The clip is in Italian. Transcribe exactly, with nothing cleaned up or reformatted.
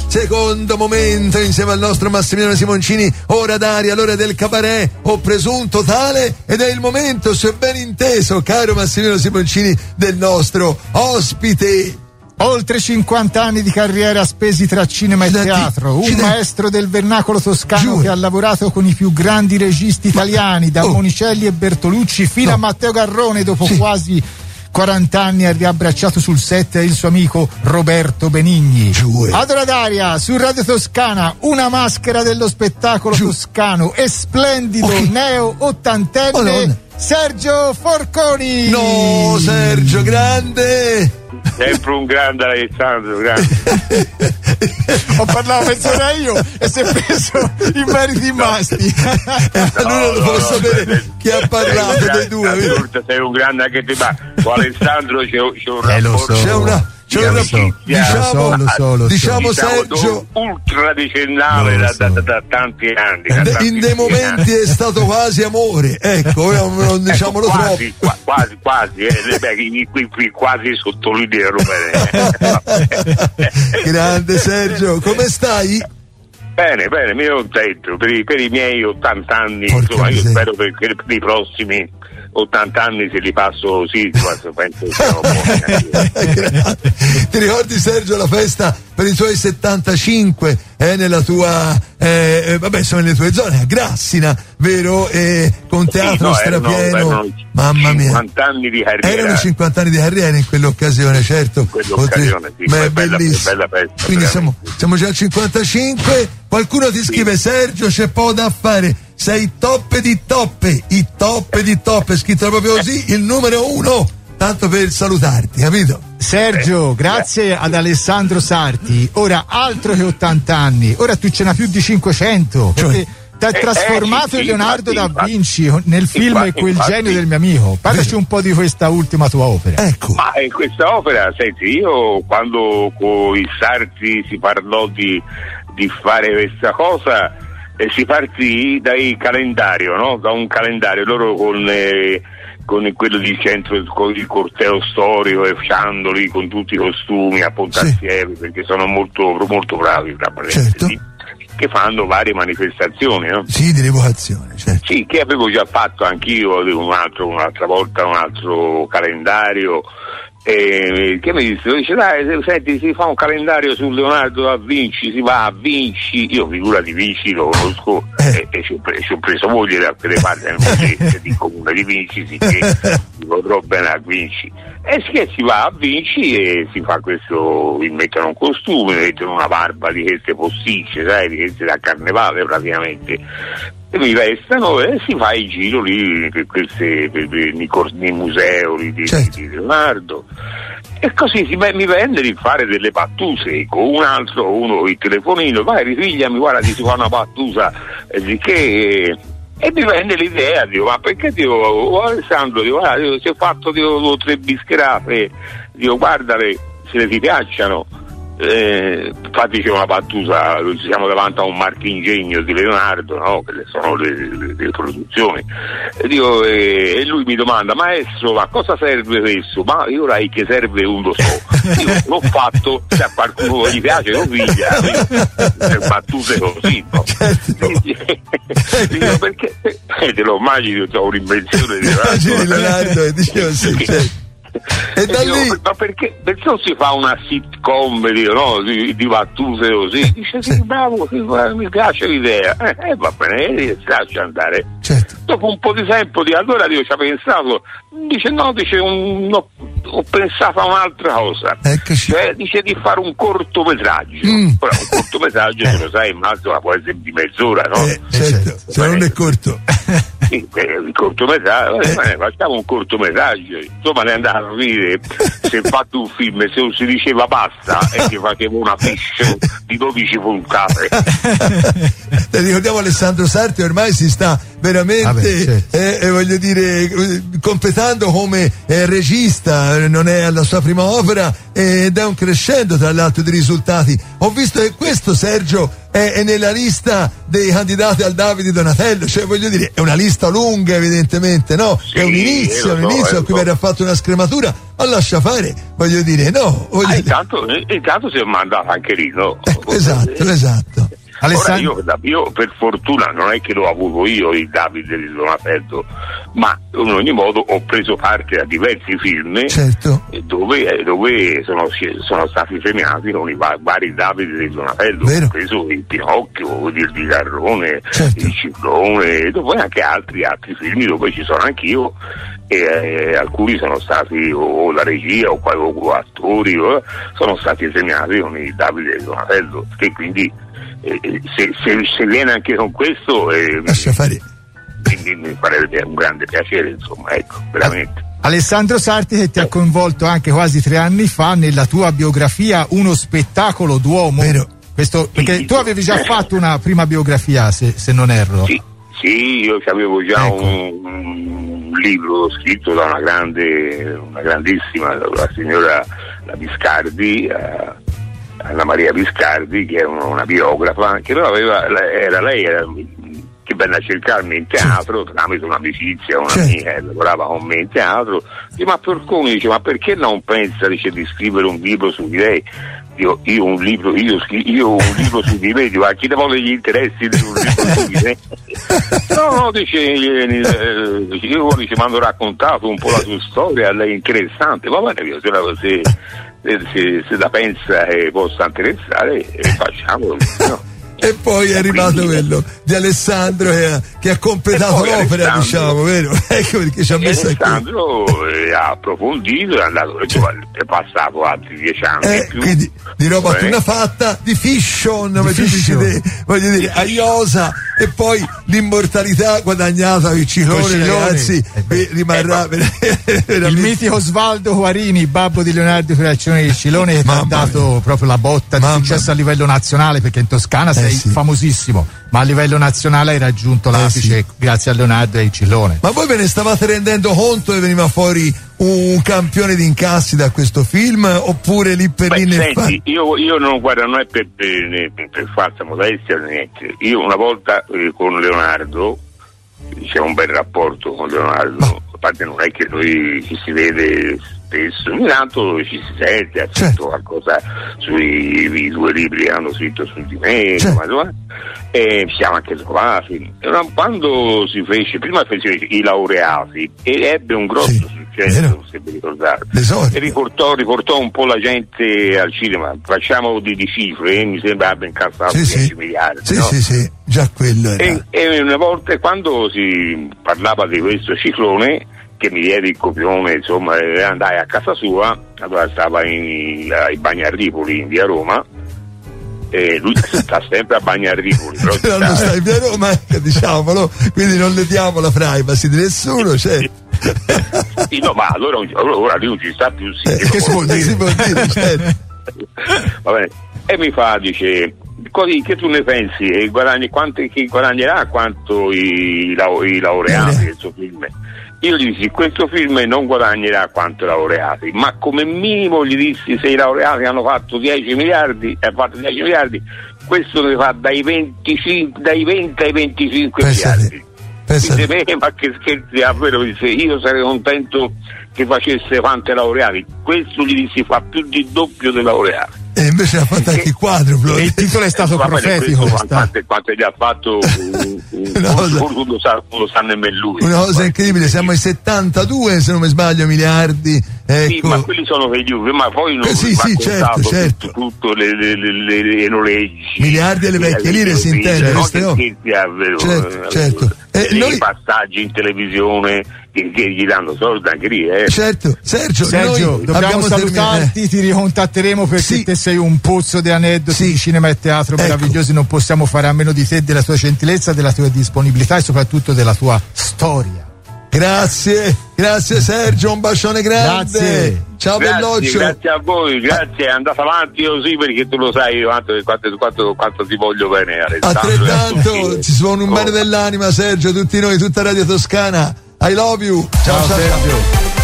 secondo momento insieme al nostro Massimiliano Simoncini, ora d'aria, l'ora del cabaret o presunto tale, ed è il momento, se ben inteso, caro Massimiliano Simoncini, del nostro ospite. Oltre cinquanta anni di carriera spesi tra cinema e teatro, un maestro del vernacolo toscano che ha lavorato con i più grandi registi italiani, da Monicelli e Bertolucci fino a Matteo Garrone. Dopo quasi quaranta anni ha riabbracciato sul set il suo amico Roberto Benigni. Ad ora d'aria su Radio Toscana, una maschera dello spettacolo toscano e splendido neo ottantenne Sergio Forconi. No, Sergio, grande! Sempre un grande Alessandro, grande. Ho parlato mezz'ora io e si è preso i meriti masti. Allora no, lo può no, sapere no, chi ha parlato dei due. Adulta, sei un grande anche te, ma con Alessandro c'è, c'è un eh, rapporto. C'è una C'è una, so, diciamo, lo so, lo so, diciamo diciamo Sergio ultra decennale da, da, da, da tanti anni da de, tanti in dei momenti anni. È stato quasi amore, ecco, non diciamolo ecco, quasi, troppo qua, quasi quasi eh, beh, qui, qui quasi sottolineo grande Sergio, come stai? Bene, bene, mi contento per i, per i miei ottanta anni. Porca insomma, io miseria. spero che per i prossimi ottanta anni se li passo così, penso che siamo buoni. Ti ricordi Sergio la festa per i tuoi settantacinque eh, nella tua eh, vabbè insomma nelle tue zone a Grassina, vero? Eh, con teatro sì, no, strapieno, erano, erano mamma mia, cinquanta anni di carriera. Erano cinquanta anni di carriera in quell'occasione, certo. In quell'occasione, sì, ma è bella, bellissimo. bella festa, quindi siamo, siamo già al cinquantacinque. Qualcuno ti scrive: sì. Sergio, c'è poco da fare, sei toppe di toppe, i toppe di toppe, scritto proprio così, il numero uno, tanto per salutarti, capito? Sergio, grazie ad Alessandro Sarti. Ora altro che ottanta anni, ora tu ce n'ha più di cinquecento, perché ti hai trasformato eh, eh, sì, Leonardo infatti, da Vinci nel film infatti, Quel infatti. genio del mio amico. Parlaci un po' di questa ultima tua opera. Ecco. Ma in questa opera, senti, io quando con il Sarti si parlò di di fare questa cosa e si partì dai calendario, no? Da un calendario, loro con, eh, con quello di centro, con il corteo storico e Fiandoli con tutti i costumi a Pontassieve, sì. Perché sono molto, molto bravi, certo. Che fanno varie manifestazioni, no? Sì, di rivocazione, certo. Sì, che avevo già fatto anch'io un altro, un'altra volta un altro calendario. Eh, che mi disse? Dice dai, senti, si fa un calendario su Leonardo da Vinci, si va a Vinci, io figura di Vinci lo conosco eh. e, e ci, ho preso, ci ho preso moglie da quelle parti nel museo di comune di Vinci, sì, che mi vorrò bene a Vinci, e sì, che si va a Vinci e si fa questo, vi mettono un costume, mettono una barba di queste posticce, sai, di queste da carnevale praticamente, e mi vestano e si fa il giro lì per queste per, per, nei, nei musei di, certo. di Leonardo, e così si, mi venne di fare delle battute con un altro, uno il telefonino, vai rifigliami, guarda, ti si fa una battuta eh, che e mi venne l'idea, dico, ma perché dico, oh, Alessandro, dico, guarda, dico, si è fatto dico, due o tre bischerate, dico, guardale se ti piacciono. Eh, infatti c'è una battuta, siamo davanti a un marchingegno di Leonardo, no? Che sono le, le, le produzioni, e, dico, eh, e lui mi domanda: maestro, ma cosa serve questo? Ma io ora che serve un lo so, io l'ho fatto, se a qualcuno gli piace lo piglia, per battute così, no? Dico, perché eh, te lo immagini, ho un'invenzione di Leonardo e dicevo sì, certo. E da dico, lì... ma perché, perché non si fa una sitcom, dico, no, di, di battute così? Dice sì, bravo, sì, mi piace l'idea, e eh, eh, va bene, lascia andare. Certo. Dopo un po' di tempo, di allora io ci ho pensato, dice no, dice un, no, ho pensato a un'altra cosa, eccoci. Cioè dice di fare un cortometraggio. Mm. Ora un cortometraggio, eh. se lo sai, immagino può essere di mezz'ora, no? Eh, certo, se non è corto. Sì, il cortometraggio, eh. facciamo un cortometraggio, insomma ne andava a dire se fatto un film e se non si diceva basta e che facevo una fish di dodici puntate. Ricordiamo Alessandro Sarti ormai si sta veramente, Vabbè, certo. eh, eh, voglio dire, completando come eh, regista, non è alla sua prima opera ed è un crescendo tra l'altro di risultati. Ho visto che questo, Sergio, è, è nella lista dei candidati al Davide Donatello, cioè voglio dire, è una lista lunga evidentemente, no? Sì, è un inizio, un so, inizio a cui so. verrà fatta una scrematura, ma lascia fare, voglio dire, no? Voglio Ah, dire. intanto, intanto si è mandato anche lì, no? Eh, esatto, esatto. Alessandro, Ora io, io per fortuna non è che l'ho avuto io il Davide di Donatello, ma in ogni modo ho preso parte a diversi film, Certo. dove, dove sono, sono stati premiati con i va- vari Davide di Donatello. Vero. Ho preso il Pinocchio, il Bigarrone, Certo. il Ciclone, e poi anche altri altri film dove ci sono anch'io, e eh, alcuni sono stati o la regia o, o, o attori o, sono stati premiati con il Davide di Donatello, che quindi eh, se, se, se viene anche con questo eh, Lascia fare. mi, mi farebbe un grande piacere, insomma, ecco, veramente. Alessandro Sarti, che ti ha coinvolto anche quasi tre anni fa nella tua biografia Uno spettacolo d'uomo. Vero. Questo, perché Sì, tu avevi già eh. fatto una prima biografia, se, se non erro. Sì, sì, io avevo già Ecco. un, un libro scritto da una grande, una grandissima, la signora la Biscardi, eh, Anna Maria Biscardi, che era una, una biografa, che però aveva, era lei era, che venne a cercarmi in teatro, certo, tramite un'amicizia, una certo. amica che lavorava con me in teatro. Dice, ma Porconi, dice, ma perché non pensa, dice, di scrivere un libro su di lei? Io, io un libro, io, io un libro su di me, dico, a chi ne vuole gli interessi di un libro su di me? No, no, dice, eh, io dice, mi hanno raccontato un po' la sua storia, lei è interessante, va bene, io, se, la, se, se, se la pensa e possa interessare, eh, facciamolo, no? E poi è arrivato Quindi, quello di Alessandro che ha, che ha completato E poi l'opera, Alessandro- diciamo, vero? Ecco perché ci ha messo qui. Alessandro eh, ha approfondito, è andato, cioè, è passato altri dieci anni in Eh, più. quindi di roba Eh, tutta fatta, di fiction, voglio fiction. dire, voglio dire, aiosa, e poi l'immortalità guadagnata il ciclone, Col Ciclone. ragazzi, Eh beh. eh, rimarrà Eh, ver- Il veramente. mitico Osvaldo Guarini, babbo di Leonardo Creazione del Cilone, che ti ha Mamma dato mia. proprio la botta di Mamma successo mia. a livello nazionale, perché in Toscana sei sì. famosissimo, ma a livello nazionale hai raggiunto l'apice sì. grazie a Leonardo e il Cilone. Ma voi ve ne stavate rendendo conto che veniva fuori un campione di incassi da questo film, oppure lì per lì Beh, nel fa- senti, io, io non guarda, non è per, per, per, per falsa modestia o niente. Io una volta eh, con Leonardo c'è un bel rapporto con Leonardo, a parte non è che noi ci si vede spesso, ogni tanto ci si sente, ha scritto Certo. qualcosa sui i due libri che hanno scritto su di me, Certo. insomma, insomma, e ci siamo anche trovati. E una- quando si fece, prima fece i laureati e ebbe un grosso Sì, successo, vero. se vi ricordate. L'esordio. E riportò, riportò un po' la gente al cinema, facciamo di, di cifre, eh, mi sembra abbia incassato Sì, dieci sì. miliardi. Sì, no? sì, sì, già quello era. E, e una volta quando si parlava di questo ciclone, che mi diede il copione, insomma, e andai a casa sua, allora stava in, ai Bagnarripoli in via Roma, e lui sta sempre a Bagnarripoli, però Però non sta- stai via Roma, ecco, diciamolo, quindi non le diamo la privacy di nessuno, cioè. Sì, no, ma allora, allora ora lui non ci sta più, sì, Eh, che si può dire? Si può dire, certo. Va bene. E mi fa, dice, così che tu ne pensi? E guadagni, quanto, chi guadagnerà quanto i, lau- i laureati del suo film? Io gli dissi, questo film non guadagnerà quanto i laureati, ma come minimo gli dissi, se i laureati hanno fatto dieci miliardi, e ha fatto dieci miliardi, questo ne fa dai venticinque, dai venti ai venticinque Pensate, miliardi. pensate. Dice, "Beh, ma che scherzi, davvero?" Dice, io sarei contento che facesse quante laureati. Questo gli dissi, fa più di doppio dei laureati. E invece ha fatto anche il quadruplo. E il titolo è stato Va bene, profetico. questo, sta- quante, quante gli ha fatto un, un, Una cosa- non lo sa, non lo sa nemmeno lui. Una cosa incredibile, siamo ai settantadue, se non mi sbaglio, miliardi. Ecco. Sì, ma quelli sono per gli uvi, ma poi non Eh, sì, va sì, contato certo, certo. tutto, tutto le, le, le, le, le noleggi. Miliardi alle vecchie lire, si intende, no, queste, oh. che scherzi, è vero, Certo, eh, certo. E i noi- passaggi in televisione che, che gli danno soldi anche lì, eh. Certo, Sergio, Sergio, noi dobbiamo abbiamo salutarti, terminato. ti ricontatteremo perché Sì. te sei un pozzo di aneddoti Sì. di cinema e teatro Ecco. meravigliosi, non possiamo fare a meno di te, della tua gentilezza, della tua disponibilità e soprattutto della tua storia. Grazie, grazie Sergio, un bacione grande. Grazie. Ciao grazie, Belloccio. Grazie a voi, grazie, andate avanti così perché tu lo sai quanto, quanto, quanto, quanto ti voglio bene. Altrettanto, ci suona un bene dell'anima Sergio, tutti noi, tutta Radio Toscana. I love you. Ciao, ciao Sergio. Ciao.